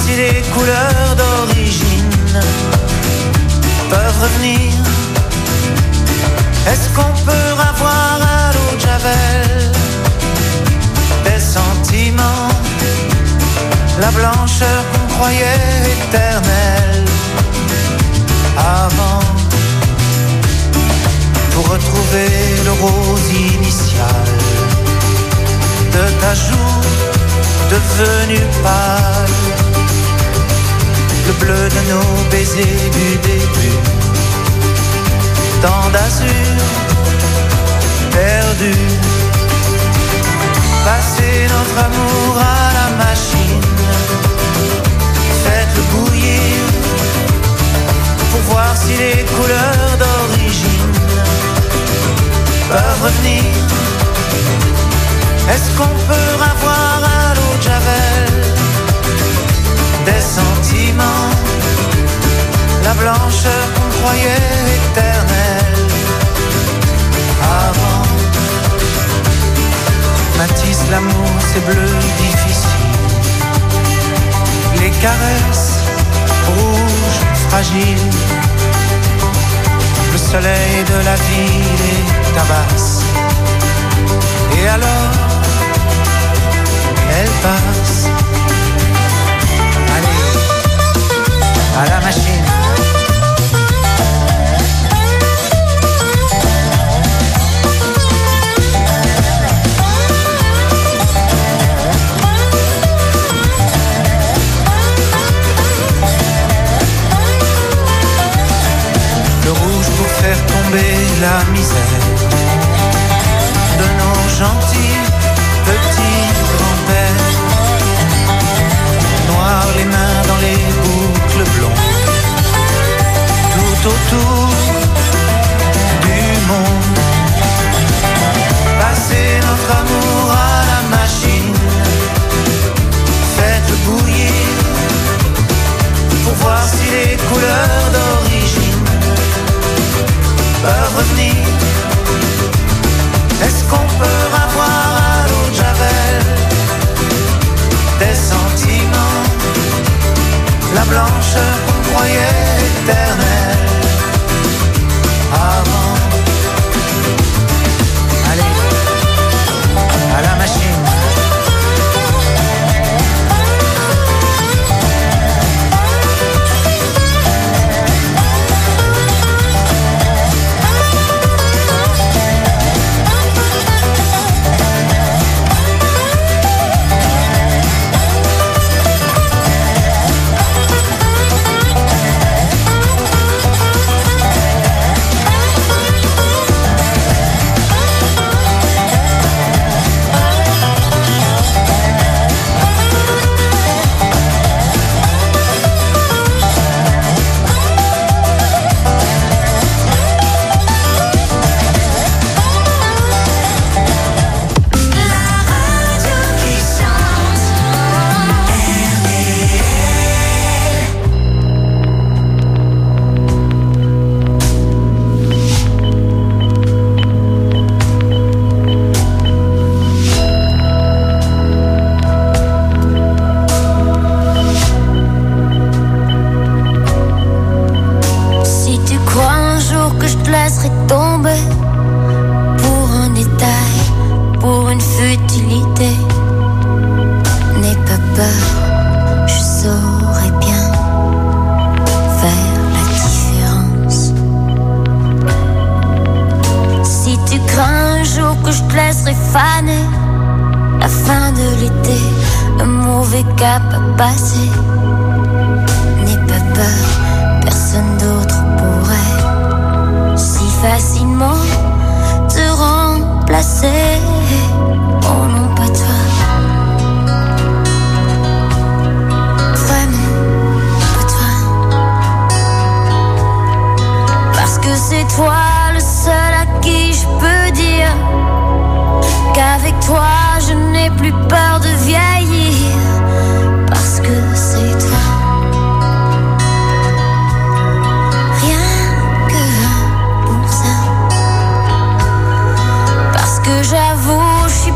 si les couleurs d'origine peuvent revenir. Est-ce qu'on peut avoir à l'eau de Javel des sentiments, la blancheur qu'on croyait éternelle avant, pour retrouver le rose initial de ta joue devenu pâle, le bleu de nos baisers du début, tant d'azur perdu. Passez notre amour à la machine, faites-le bouillir pour voir si les couleurs d'origine peuvent revenir. Est-ce qu'on peut avoir à l'eau de Javel des sentiments, la blancheur qu'on croyait éternelle avant? Matisse, l'amour c'est bleu difficile, les caresses rouges fragiles, le soleil de la ville les tabasse. Et alors elle passe. Allez, à la machine. Le rouge pour faire tomber la misère de nos gentils petits grands-pères, noir les mains dans les boucles blondes, tout autour du monde. Passez notre amour à la machine, faites-le bouillir pour voir si les couleurs d'origine peuvent revenir. Est-ce qu'on peut avoir à l'eau de Javel des sentiments, la blancheur qu'on croyait éternelle avant? Allez, à la machine. J'avoue, je suis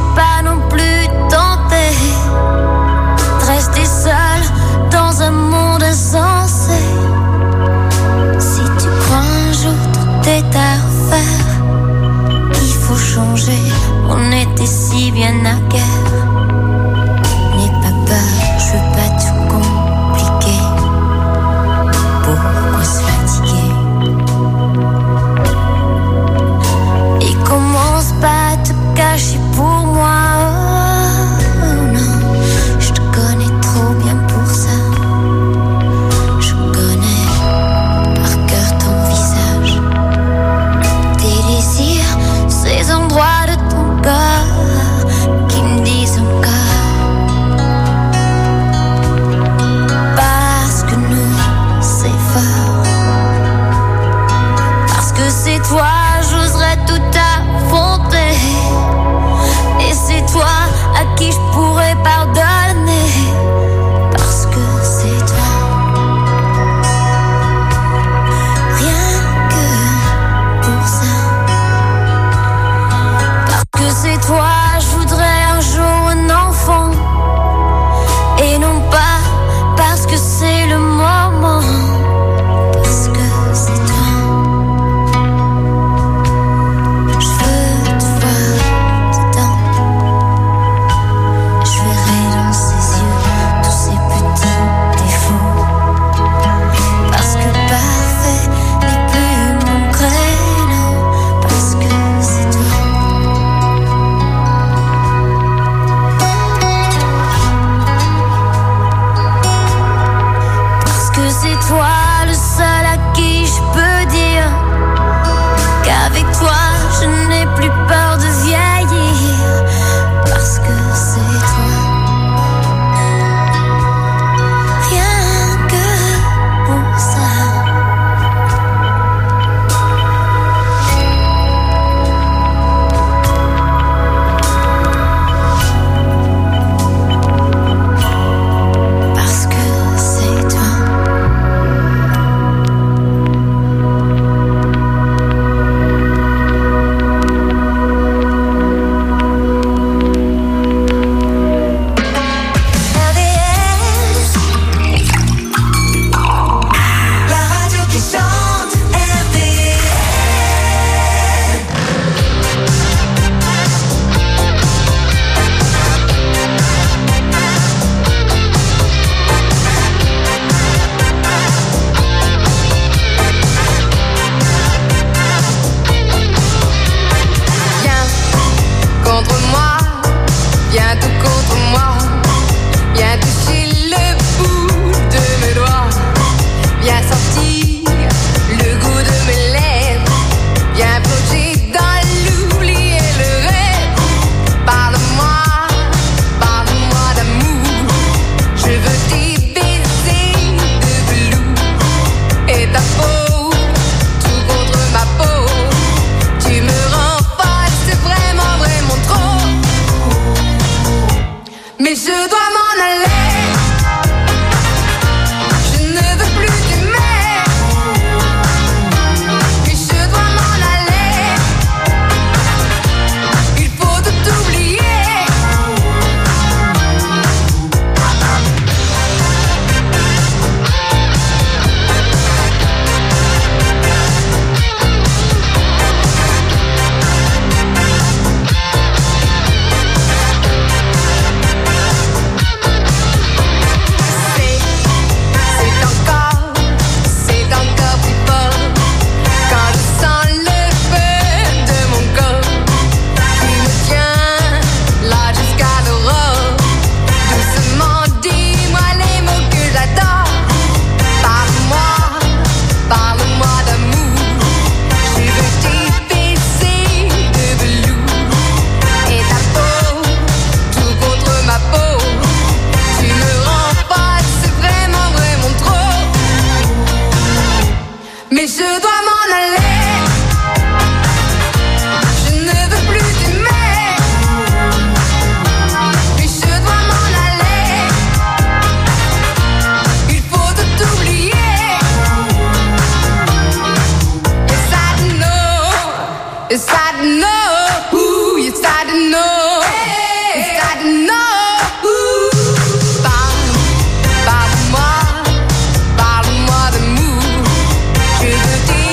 Parle-moi d'amour, je veux dire.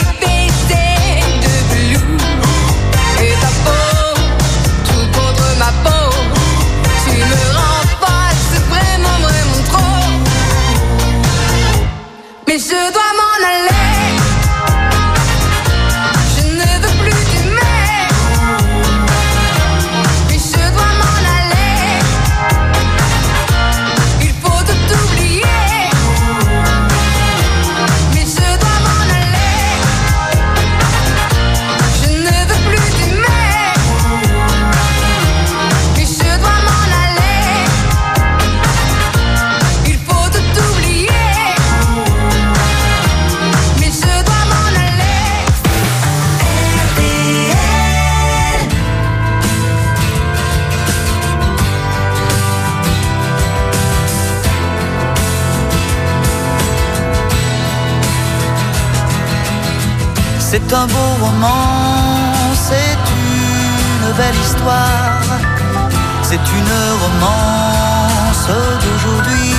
C'est un beau roman, c'est une belle histoire, c'est une romance d'aujourd'hui.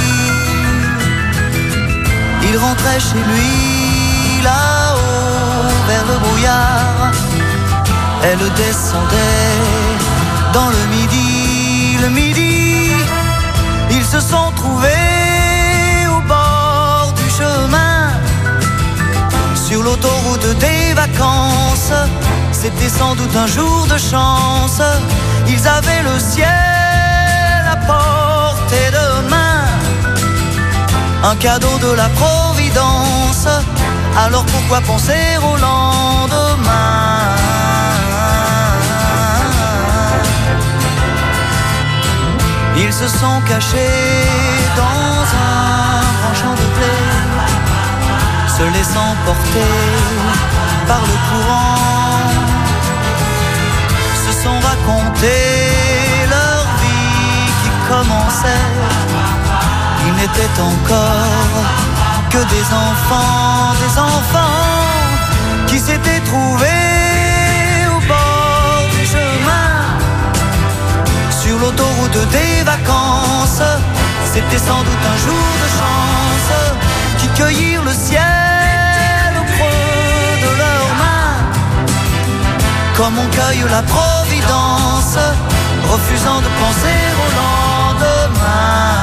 Il rentrait chez lui là-haut vers le brouillard. Elle descendait dans le midi, ils se sont trouvés au bord du chemin, sur l'autoroute des vacances. C'était sans doute un jour de chance, ils avaient le ciel à portée de main, un cadeau de la Providence. Alors pourquoi penser au lendemain? Ils se sont cachés dans un grand champ de blé, se laissant porter par le courant, se sont raconté leur vie qui commençait. Ils n'étaient encore que des enfants qui s'étaient trouvés au bord du chemin, sur l'autoroute des vacances. C'était sans doute un jour de chance, qui cueillirent le ciel au creux de leurs mains, comme on cueille la Providence, refusant de penser au lendemain.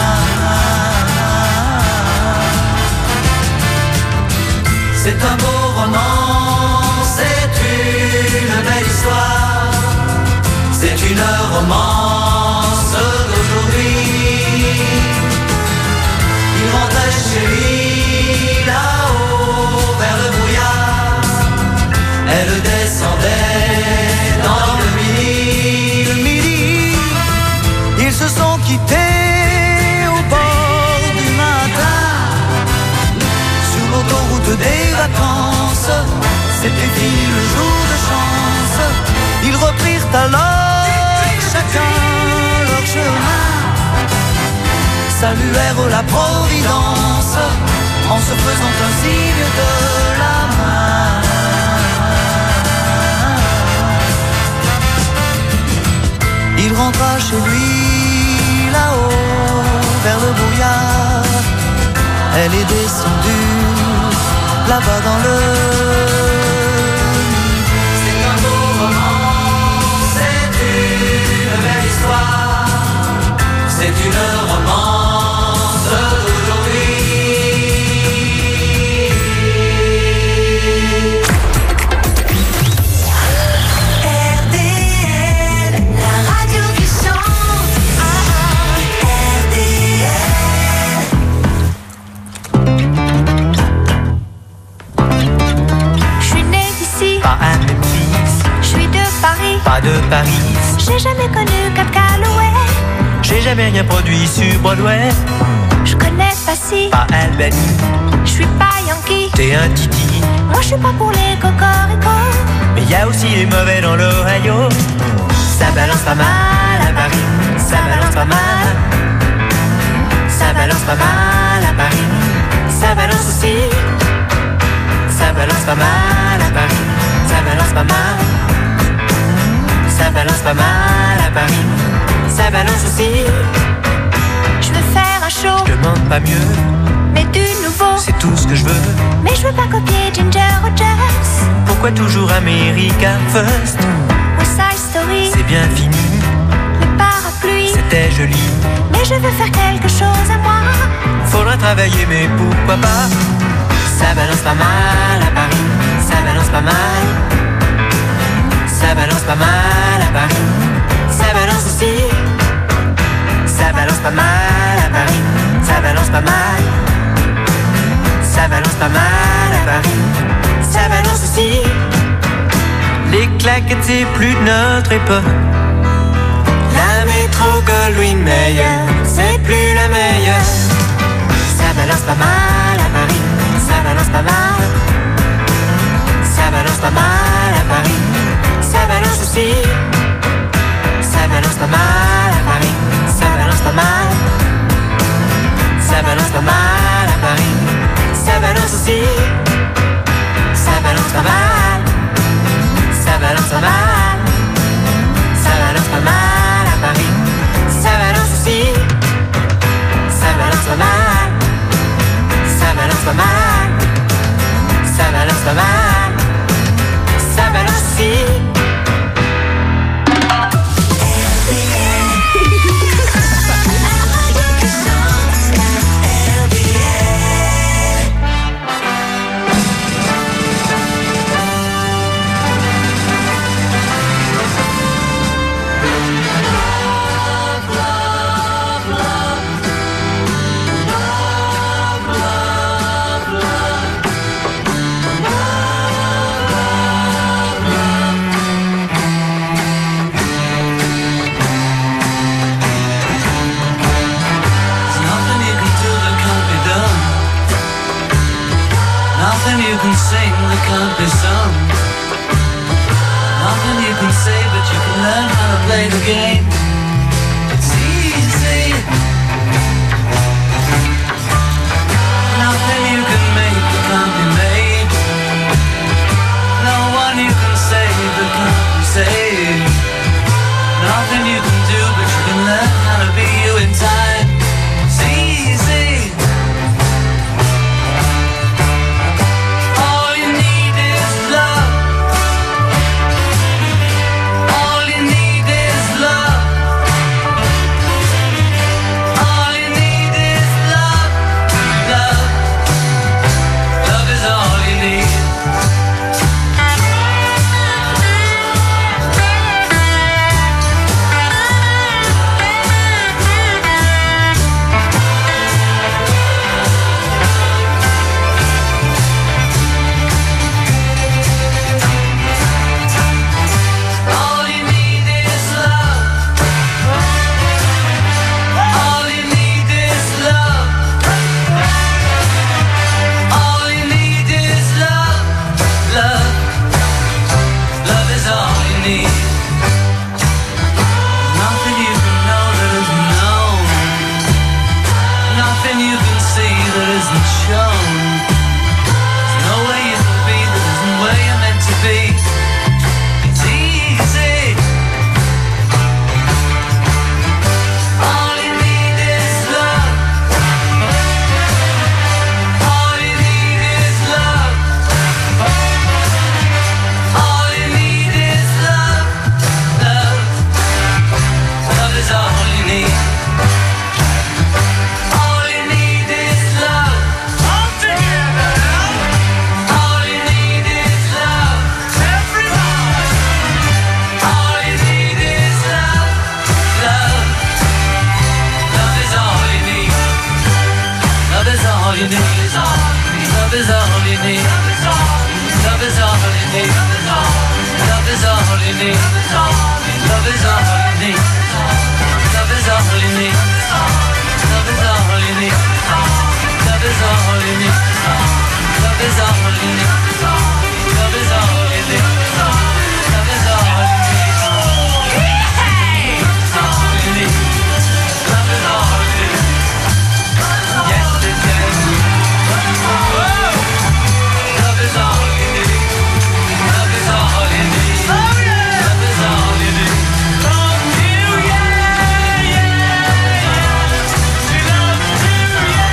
C'est un beau roman, c'est une belle histoire, c'est une romance d'aujourd'hui. Il rentrait chez lui là-haut vers le brouillard. Elle descendait dans le midi. Ils se sont quittés au bord du matin, sur l'autoroute des vacances. C'était fini le jour de chance. Ils reprirent alors chacun leur chemin, saluèrent la Providence en se faisant un signe de la main. Il rentra chez lui là-haut vers le brouillard. Elle est descendue là-bas dans le... C'est un beau roman, c'est une belle histoire, c'est une romance d'aujourd'hui. RDL, la radio qui chante. RDL. Je suis née d'ici, Pas à Memphis, je suis de Paris. pas de Paris. J'ai jamais connu Cap Calloway. J'ai jamais rien produit sur Broadway. Je connais pas si, Pas Albany, je suis pas Yankee. t'es un titi. Moi je suis pas pour les cocoricots. Mais y a aussi les mauvais dans l'Ohio. Ça balance pas mal à Paris, ça balance pas mal. Ça balance pas mal à Paris, ça balance aussi. Ça balance pas mal à Paris, ça balance pas mal. Ça balance pas mal à Paris, ça balance aussi. Je veux faire un show, Je demande pas mieux, mais du nouveau. c'est tout ce que je veux. Mais je veux pas copier Ginger Rogers. Pourquoi toujours America First? West Side Story, C'est bien fini, le parapluie. c'était joli. Mais je veux faire quelque chose à moi. Faudra travailler, mais pourquoi pas? Ça balance pas mal à Paris, ça balance pas mal. Ça balance pas mal à Paris, ça balance aussi. Ça balance pas mal à Paris, ça balance pas mal. Ça balance pas mal à Paris, ça balance aussi. Les claquettes, c'est plus de notre époque. La métro Goldwyn Mayer, c'est plus la meilleure. Ça balance pas mal à Paris, ça balance pas mal. Ça balance pas mal à Paris, ça balance aussi. Ça balance pas mal à Paris, ça balance pas mal. Ça balance pas mal à Paris, ça balance aussi. Ça balance pas mal. can sing that can't be sung. Nothing you can say, but you can learn how to play the game. It's easy. Nothing you can make that can't be made. No one you can save that can't be saved. Nothing you can do, but you can learn how to be you in time. It's easy. All you need is love. All you need is love. All you need is love. Love. Love is all you need. All you need is love. All you need is love. All you need is love. Love. Love is all you need. Nothing you can know that isn't known. Nothing you can see that isn't shown. There's no way you can be that isn't where you're meant to be. It's easy. All you need is love. All you need is love. All you need is love. Love. Love is all you need. All you need is love. All together. All you need is love. Everybody. All you need is love. Love. Love is all you need. Love is all you need. Love is all you need. Love is all you need. Love is all you need. Love is all you need. Love is all you need. Love is all you need. Love is all you need. Love is all you need. Love is all you need. Love is all you need. All you need. Love is all you need. Yesterday. Whoa. Love is all you need. Love is all you need. Love is all you need. From you, yeah, yeah. She loves you,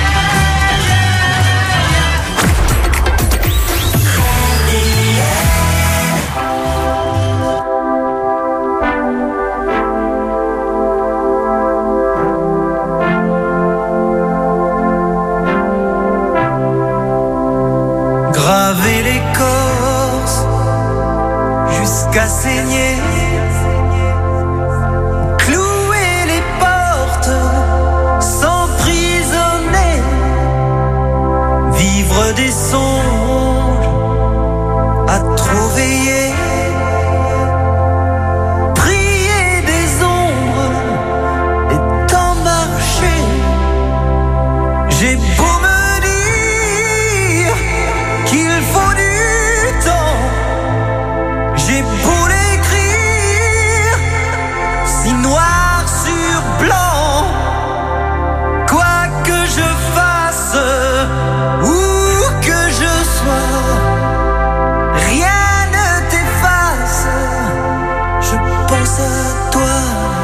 Graver l'écorce jusqu'à saigner, clouer les portes, s'emprisonner, vivre des songes à trop veiller, prier des ombres et tant marcher. J'ai beau me dire qu'il faut du temps, j'ai beau l'écrire si noir sur blanc, quoi que je fasse, où que je sois, rien ne t'efface, je pense à toi.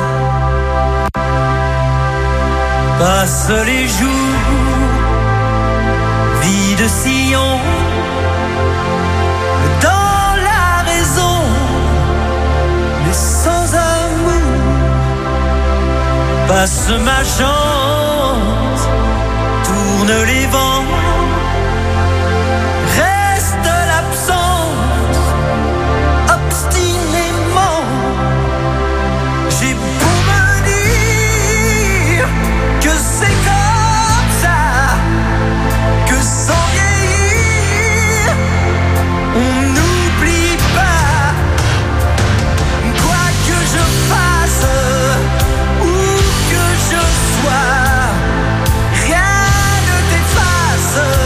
Passent les jours, vie de sillon, dans la raison, mais sans amour. Passe ma chance, tourne les vents, reste l'absence, obstinément. J'ai beau me dire que c'est comme ça, que sans vieillir, on n'oublie pas. Quoi que je fasse, où que je sois, rien ne t'efface.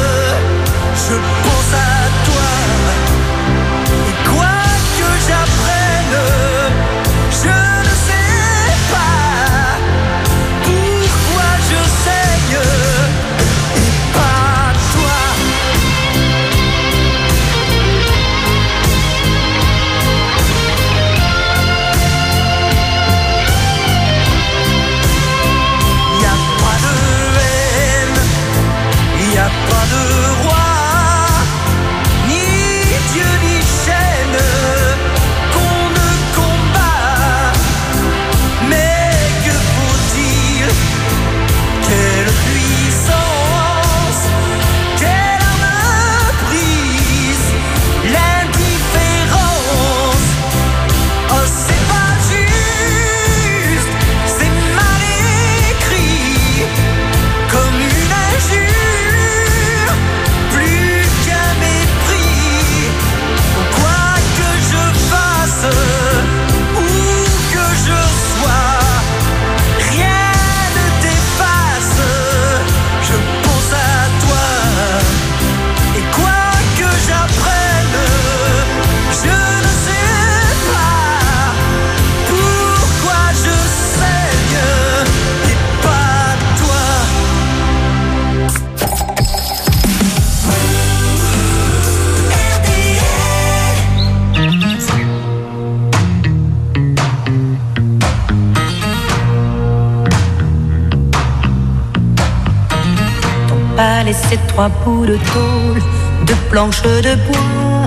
pas laisser 3 bouts de tôle, de planches de bois.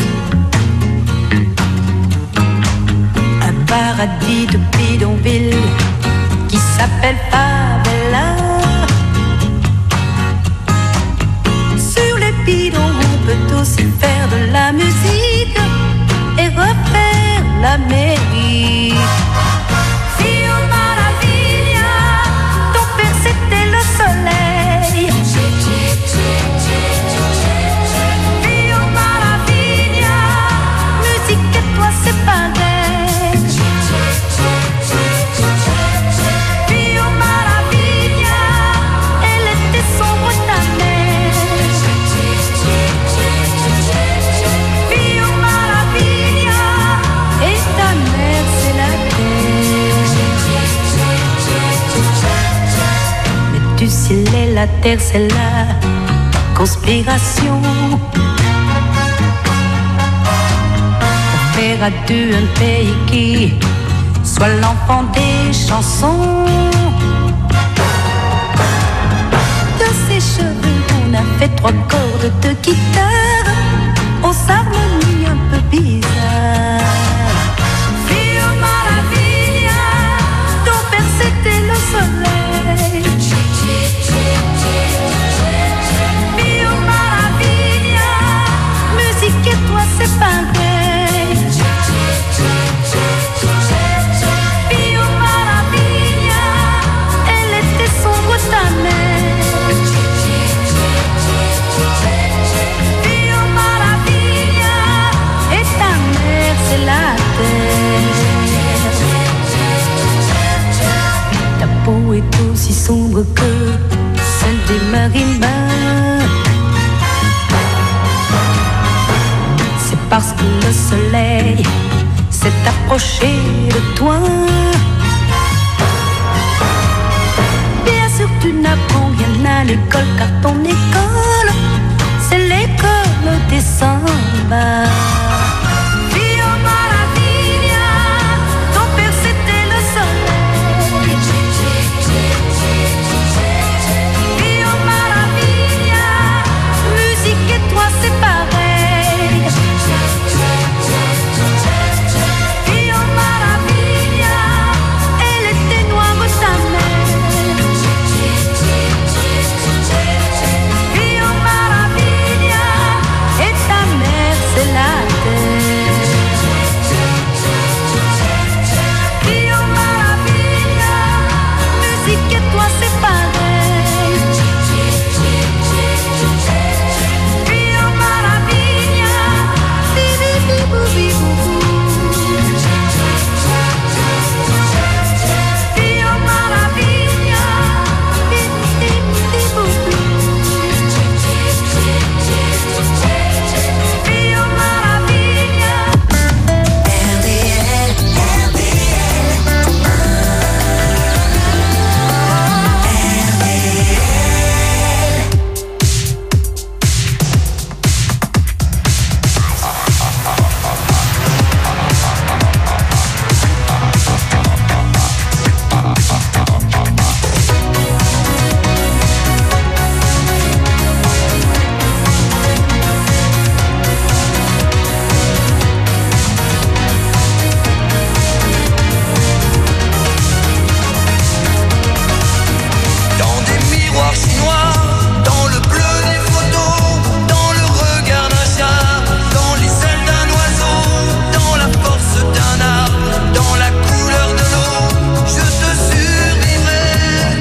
Un paradis de bidonville qui s'appelle Favela. Sur les bidons, on peut aussi faire de la musique et refaire l'Amérique. Fio Maravilla, ton père c'était le soleil. Fio Maravilla, musique et toi c'est pareil. Fio Maravilla, elle était sombre ta mère. Fio Maravilla, et ta mère c'est la terre. Mais du ciel et la terre c'est la conspiration. Pour faire à deux un pays qui soit l'enfant des chansons. De ses cheveux on a fait 3 cordes de guitare aux harmonies un peu bizarres. Fio Maravilla, ton père c'était le soleil. Fio Maravilla, musique et toi c'est pareil. Fio Maravilla, elle était sombre ta mère. Fio Maravilla, et ta mère c'est la terre. Ta peau est aussi sombre que celle des marimbas. C'est parce que le soleil s'est approché de toi. Bien sûr tu n'apprends rien à l'école car ton école c'est l'école des sambas. Fio Maravilla, ton père c'était le soleil. Fio Maravilla, musique et toi c'est pareil. Fio Maravilla, elle était noire ta mère. Fio Maravilla, et ta mère c'est la terre. Fio Maravilla, musique et toi c'est pareil. Fio Maravilla, bi-bi-bi-bou-bi-bou-bou. Fio Maravilla, bi-bi-bi-bou-bou. Fio Maravilla. Dans des miroirs chinois, dans le bleu des photos, dans le regard d'un chat, dans les ailes d'un oiseau, dans la force d'un arbre, dans la couleur de l'eau, je te survivrai.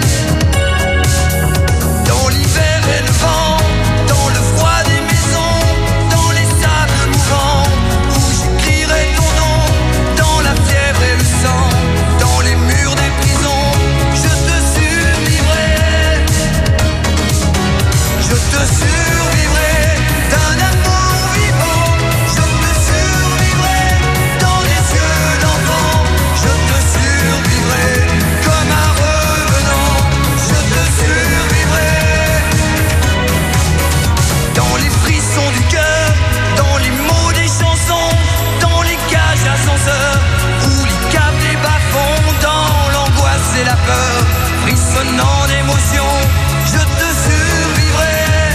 Dans l'hiver et le vent, dans le froid des maisons, dans les sables mouvants, où j'écrirai ton nom, dans la fièvre et le sang, dans les murs des prisons, je te survivrai. Je te survivrai d'un amour vivant. Je te survivrai dans les yeux d'enfant. Je te survivrai comme un revenant. Je te survivrai dans les frissons du cœur, dans les mots des chansons, dans les cages d'ascenseur, où les câbles des bas-fonds, dans l'angoisse et la peur, frissonnant d'émotion. Je te survivrai.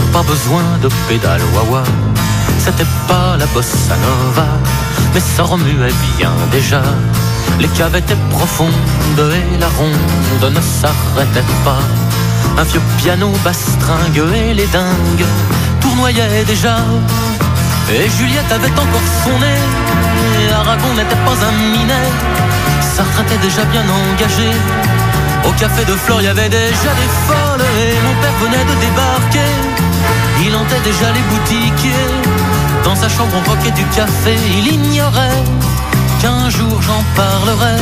pas besoin de pédale wah-wah. C'était pas la bossa nova, mais ça remuait bien déjà. Les caves étaient profondes et la ronde ne s'arrêtait pas. Un vieux piano bastringue et les dingues tournoyaient déjà. Et Juliette avait encore son nez, et Aragon n'était pas un minet. Sartre était déjà bien engagé. Au café de Flore, il y avait déjà des folles, et mon père venait de débarquer. Il hantait déjà les boutiquiers. Dans sa chambre on roquait du café. Il ignorait qu'un jour j'en parlerai.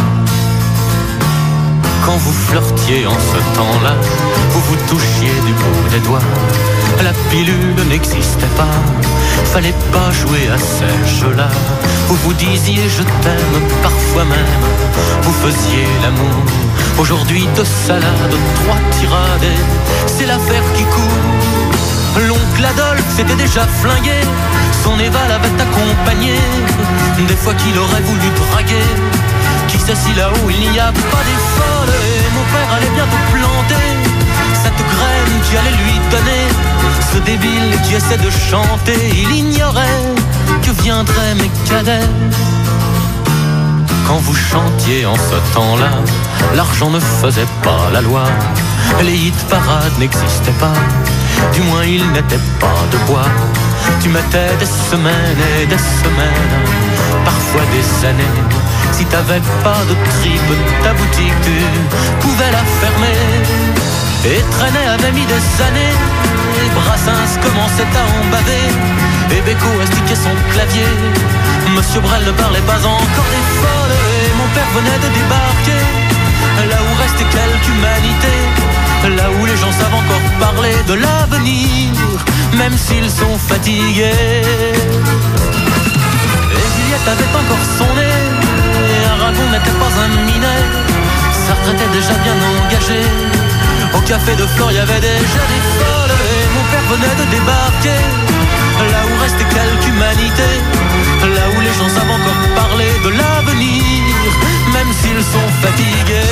Quand vous flirtiez en ce temps-là, vous vous touchiez du bout des doigts. La pilule n'existait pas, fallait pas jouer à ces jeux-là. Vous vous disiez je t'aime, parfois même vous faisiez l'amour. Aujourd'hui 2 salades, 3 tirades, c'est l'affaire qui court. L'oncle Adolphe s'était déjà flingué, son Eva l'avait accompagné. Des fois qu'il aurait voulu draguer, qui sait si là-haut il n'y a pas des folles. Et mon père allait bientôt planter cette graine qui allait lui donner ce débile qui essaie de chanter. Il ignorait que viendraient mes cadets. Quand vous chantiez en ce temps-là, l'argent ne faisait pas la loi. Les hit parades n'existaient pas, du moins ils n'étaient pas de bois. Tu mettais des semaines et des semaines, parfois des années. Si t'avais pas de tripe, ta boutique tu pouvais la fermer. Et Trenet avait mis des années, et Brassens commençait à en baver. Et Beko astiquait son clavier. Monsieur Brel ne parlait pas encore des folles. Et mon père venait de débarquer, là où restait quelque humanité, là où les gens savent encore parler de l'avenir, même s'ils sont fatigués. Et Juliette avait encore son nez, et Aragon n'était pas un minet. Sartre était déjà bien engagé. Au café de Flore, il y avait déjà des folles. Et mon père venait de débarquer, là où restait quelque humanité, là où les gens savent encore parler de l'avenir, même s'ils sont fatigués.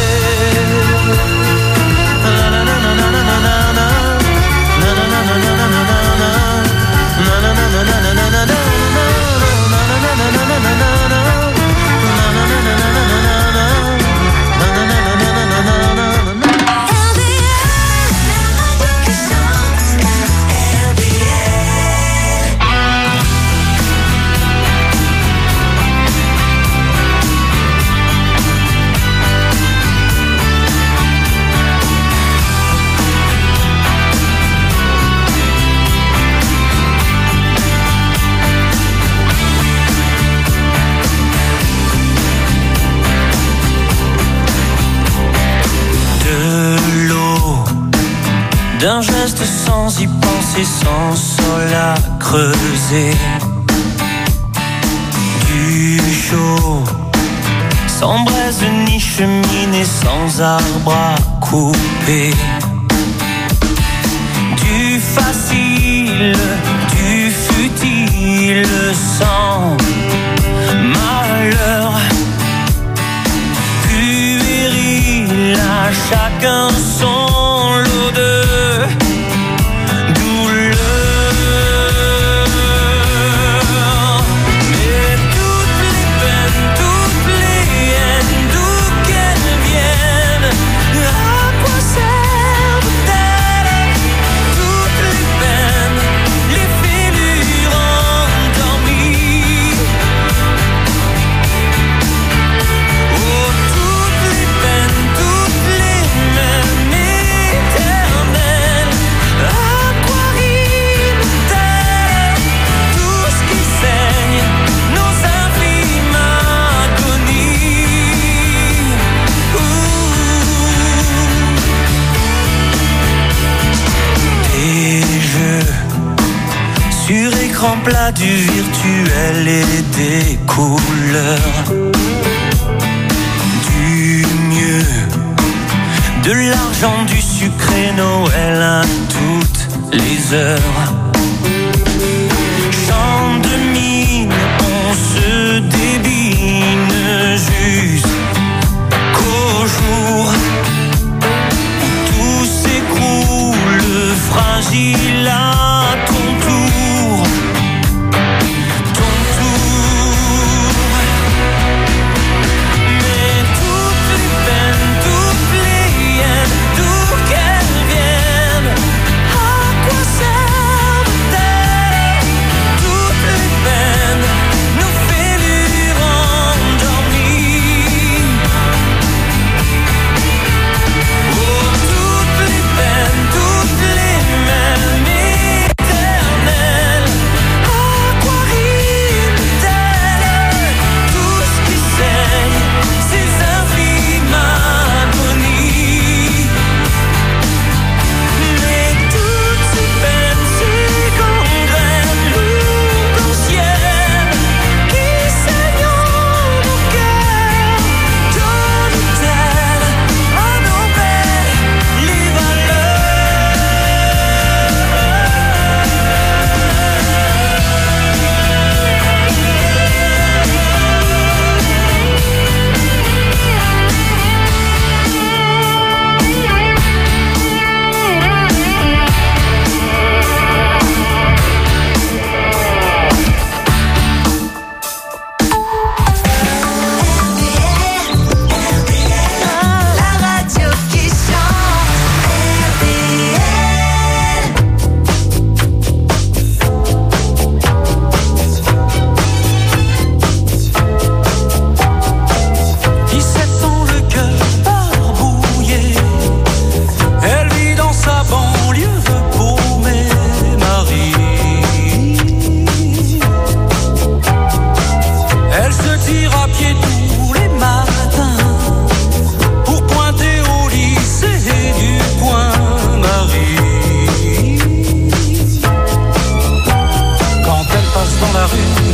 D'un geste sans y penser, sans sol à creuser. Du chaud, sans braise ni cheminée, sans arbre à couper. Du facile, du futile, sans malheur. Puéril, à chacun son lot de plat du virtuel et des couleurs. Du mieux, de l'argent, du sucré, Noël à toutes les heures. Chant de mine, on se débine jusqu'au jour où tout s'écroule fragile à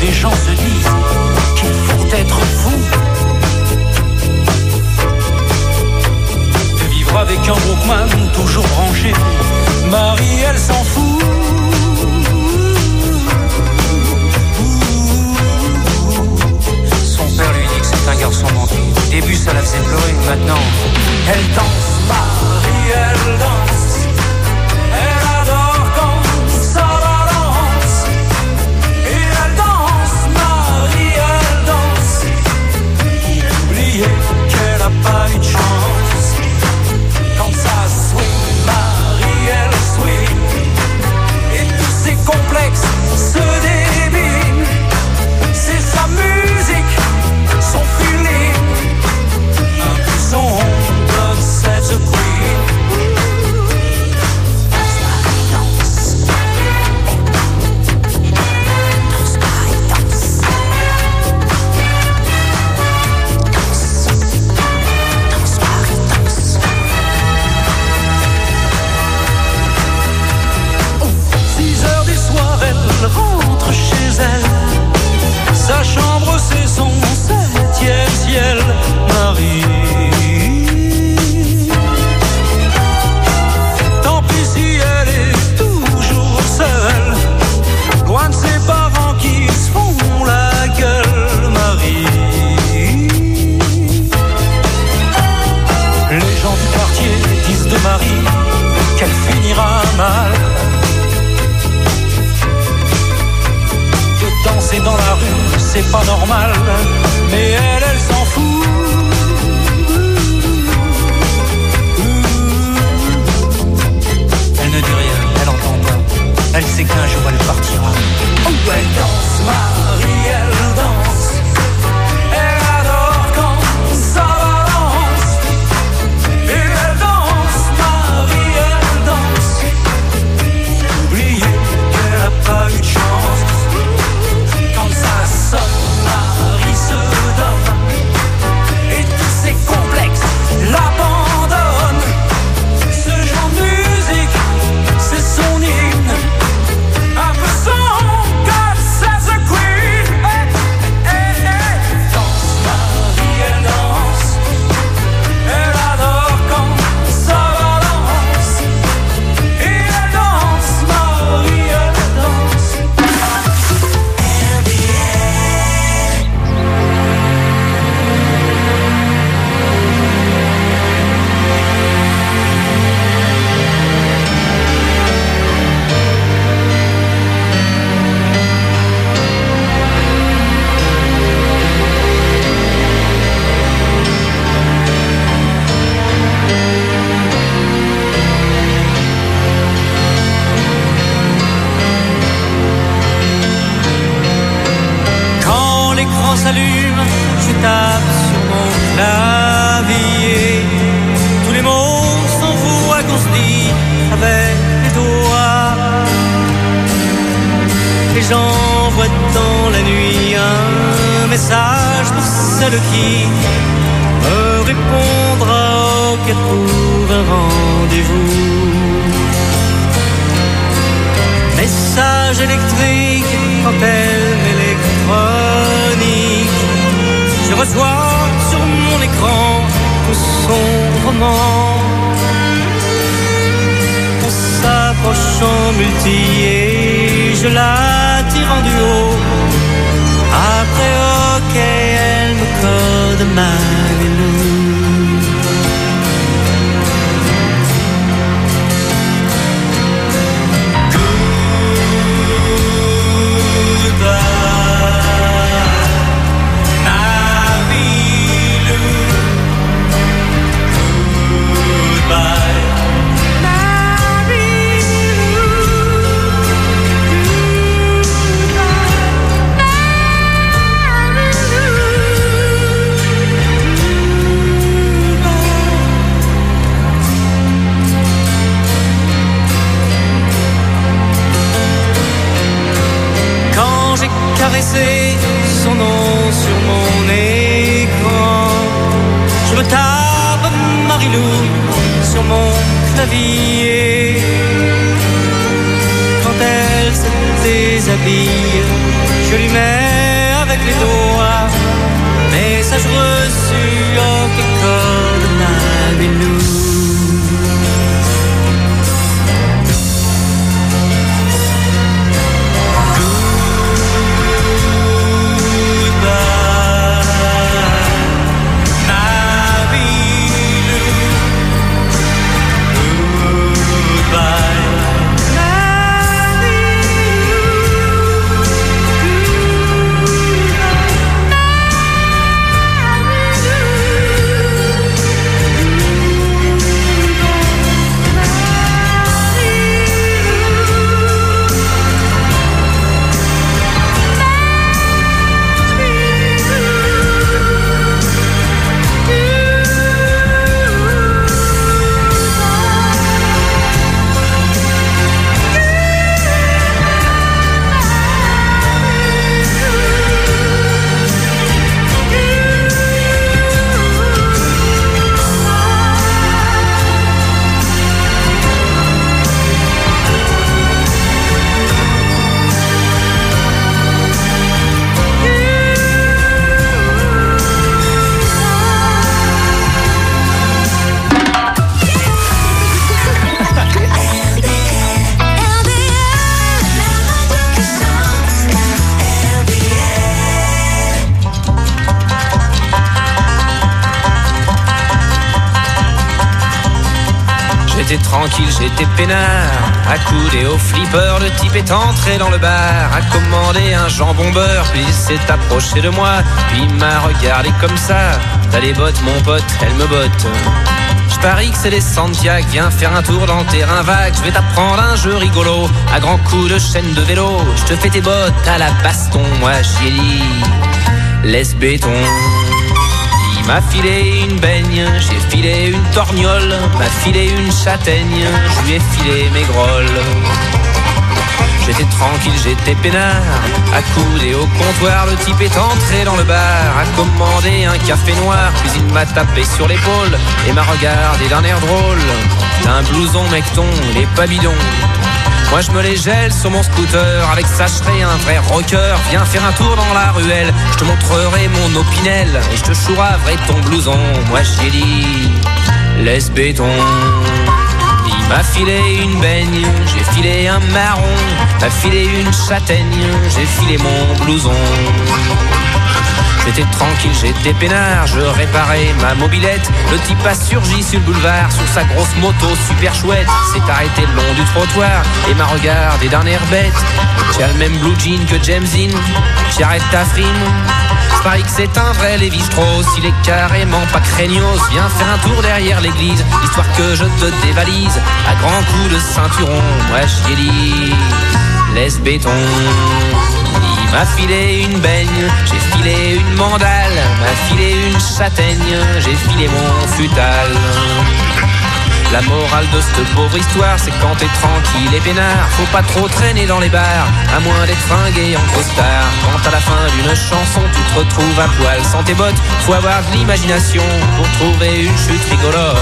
les gens se disent qu'il faut être fou de vivre avec un Walkman toujours branché. Marie, elle s'en fout. Son père lui dit que c'est un garçon manqué. Au début ça la faisait pleurer, maintenant elle danse. Marie, elle danse. Elle adore quand ça balance. Et elle danse, Marie, elle danse. Oubliez qu'elle a pas eu de chance. Quand ça swing, Marie, elle swing. Et tous ses complexes se débinent. C'est sa musique, son feeling, un peu son God save the Queen. Elle rentre chez elle, sa chambre c'est son 7e ciel. Marie, tant pis si elle est toujours seule, loin de ses parents qui se font la gueule. Marie, les gens du quartier disent de Marie qu'elle finira mal. Danser dans la rue, c'est pas normal, mais elle s'en fout. Elle ne dit rien, elle entend pas. Elle sait qu'un jour elle partira. Oh, elle danse, Marie, elle danse. Elle adore quand ça balance. Et elle danse, Marie, elle danse. Oubliez qu'elle a pas eu de chance. Ça sonne, Marie se donne. Et tous ses complexes l'abandonnent. Ce genre de musique, c'est son hymne. Un peu son God save the Queen. Hey, hey, hey. Danse, Marie, elle danse. Elle adore quand ça balance. Et elle danse, Marie, elle danse. L'écran s'allume, je tape sur mon clavier. Tous les mots sont voix qu'on se dit avec les doigts. Et j'envoie dans la nuit un message pour celle qui me répondra auquel trouve un rendez-vous. Message électrique quand elle m'électronique. Je reçois sur mon écran tout son roman. On s'approche en multi et je la tire en duo. Après ok, elle me code Marilou. Caresser son nom sur mon écran. Je me tape Marilou sur mon clavier. Quand elle se déshabille, je lui mets les doigts. Message reçu, oh que comme avec nous. J'étais tranquille, j'étais peinard, accoudé au flipper, le type est entré dans le bar, a commandé un jambon beurre, puis il s'est approché de moi, puis il m'a regardé comme ça. T'as les bottes mon pote, elle me botte. Je parie que c'est les Santiago, viens faire un tour dans le terrain vague, je vais t'apprendre un jeu rigolo, à grands coups de chaîne de vélo, je te fais tes bottes à la baston, moi j'y ai dit, laisse béton. Il m'a filé une baigne, j'ai filé une torgnole, m'a filé une châtaigne, je lui ai filé mes grolles. J'étais tranquille, j'étais peinard, accoudé au comptoir, le type est entré dans le bar, a commandé un café noir, puis il m'a tapé sur l'épaule et m'a regardé d'un air drôle. T'as un blouson mecton, il est pas bidon. Moi je me les gèle sur mon scooter, avec ça je serai un vrai rocker. Viens faire un tour dans la ruelle, je te montrerai mon opinel, et je te chouraverai ton blouson. Moi j'y ai dit, laisse béton. Il m'a filé une baigne, j'ai filé un marron, m'a filé une châtaigne, j'ai filé mon blouson. J'étais tranquille, j'étais peinard, je réparais ma mobilette. Le type a surgi sur le boulevard, sur sa grosse moto super chouette. S'est arrêté le long du trottoir et m'a regardé d'un air bête. Tu as le même blue jean que James Dean, tu arrêtes ta frime. Je parie que c'est un vrai Lévi-Strauss, il est carrément pas craignos. Viens faire un tour derrière l'église, histoire que je te dévalise. À grands coups de ceinturon, moi j'y ai dit, laisse béton. Il m'a filé une baigne, j'ai filé une mandale, m'a filé une châtaigne, j'ai filé mon futal. La morale de cette pauvre histoire, c'est quand t'es tranquille et peinard, faut pas trop traîner dans les bars, à moins d'être fringué en costard. Quand à la fin d'une chanson, tu te retrouves à poil sans tes bottes, faut avoir de l'imagination pour trouver une chute rigolote.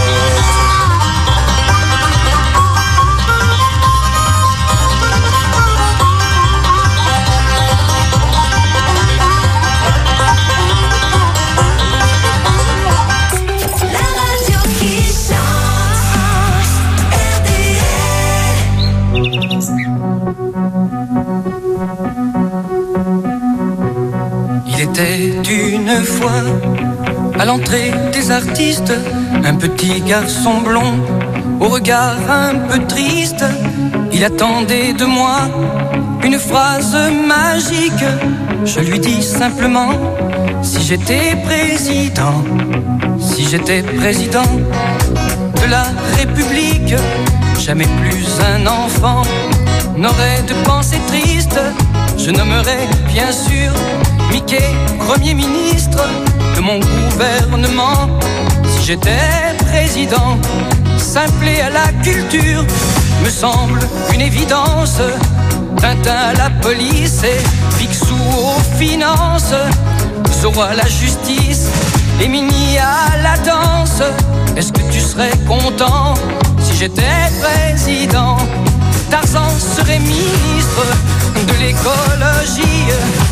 Il était une fois à l'entrée des artistes un petit garçon blond au regard un peu triste. Il attendait de moi une phrase magique. Je lui dis simplement, si j'étais président, si j'étais président de la République, jamais plus un enfant n'aurait de pensée triste. Je nommerais bien sûr Mickey Premier ministre de mon gouvernement. Si j'étais président, simplé à la culture, me semble une évidence. Tintin à la police et Picsou aux finances, Zorro à la justice et Minnie à la danse. Est-ce que tu serais content si j'étais président? Tarzan serait ministre de l'écologie, Becky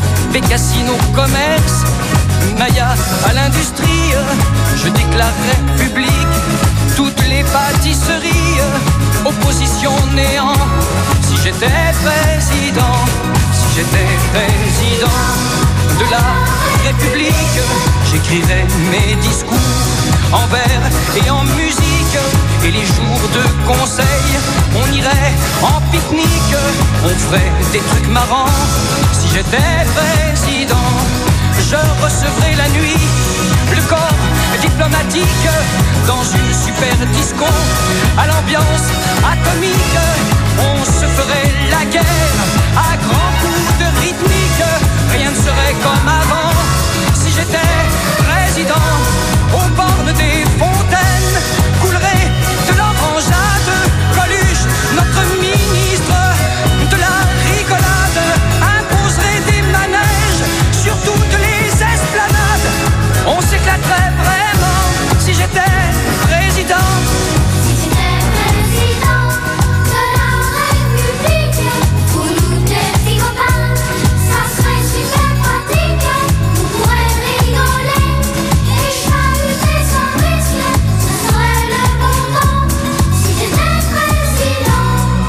casino, commerce, Maya à l'industrie, je déclare République, toutes les pâtisseries, opposition néant. Si j'étais président, si j'étais président de la République, j'écrirais mes discours en vers et en musique. Et les jours de conseil, on irait en pique-nique, on ferait des trucs marrants. Si j'étais président, je recevrais la nuit le corps diplomatique dans une super disco à l'ambiance atomique. On se ferait la guerre à grands coups de rythmique. Rien ne serait comme avant. Si j'étais président, au bord des fontaines coulerait de l'orangeade. Coluche, notre ministre de la rigolade, imposerait des manèges sur toutes les esplanades. On s'éclaterait vraiment si j'étais président. Si j'étais président de la République, pour nous des petits copains, ça serait super pratique. On pourrait rigoler et chahuter sans risque, ce serait le bon temps. Si j'étais président.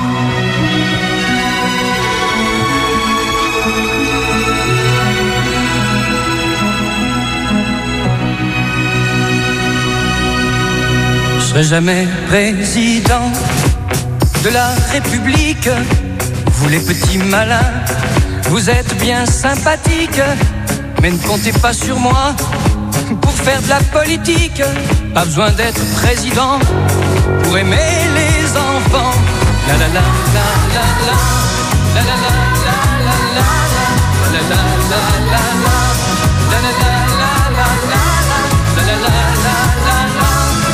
Je serai jamais président de la République. Vous les petits malins, vous êtes bien sympathiques, mais ne comptez pas sur moi pour faire de la politique. Pas besoin d'être président pour aimer les enfants. La la la la la la, la la la la la la, la la la la la, la la la la la, la la la la la.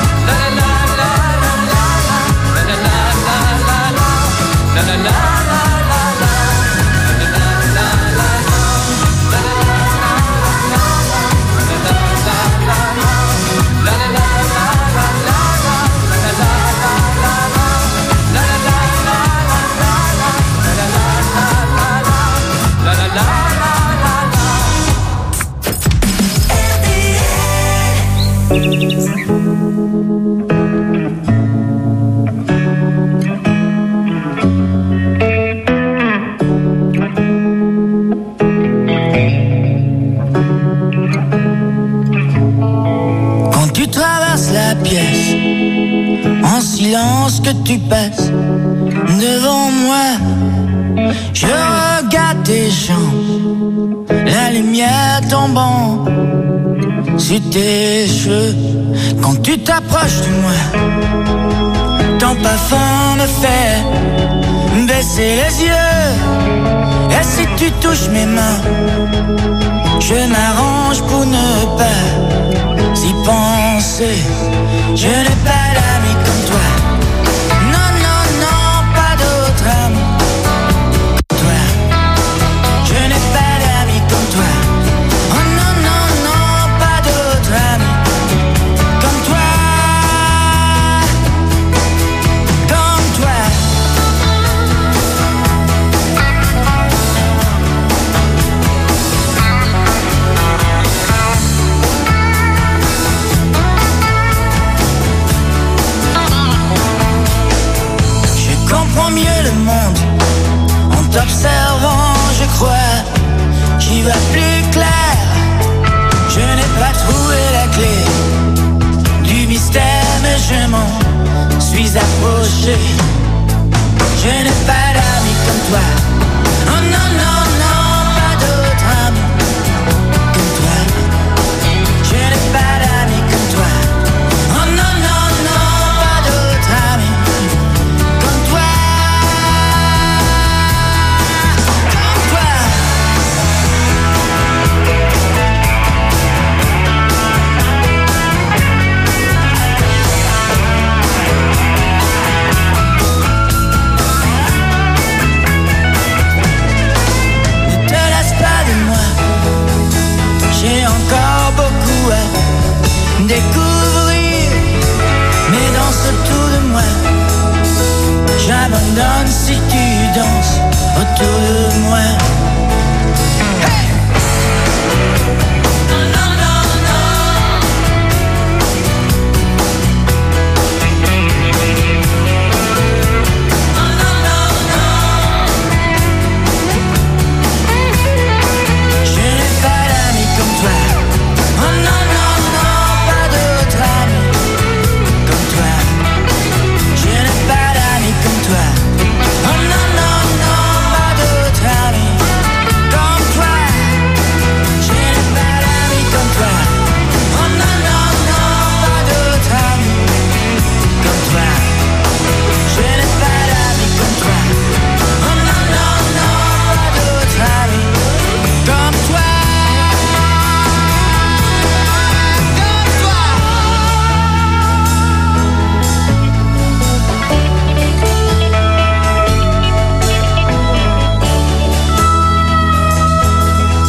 Quand tu traverses la pièce, en silence que tu passes devant moi, je regarde tes jambes, la lumière tombant sur tes cheveux. Quand tu t'approches de moi, ton parfum me fait baisser les yeux. Et si tu touches mes mains, je m'arrange pour ne pas y penser. Je n'ai pas d'ami comme toi,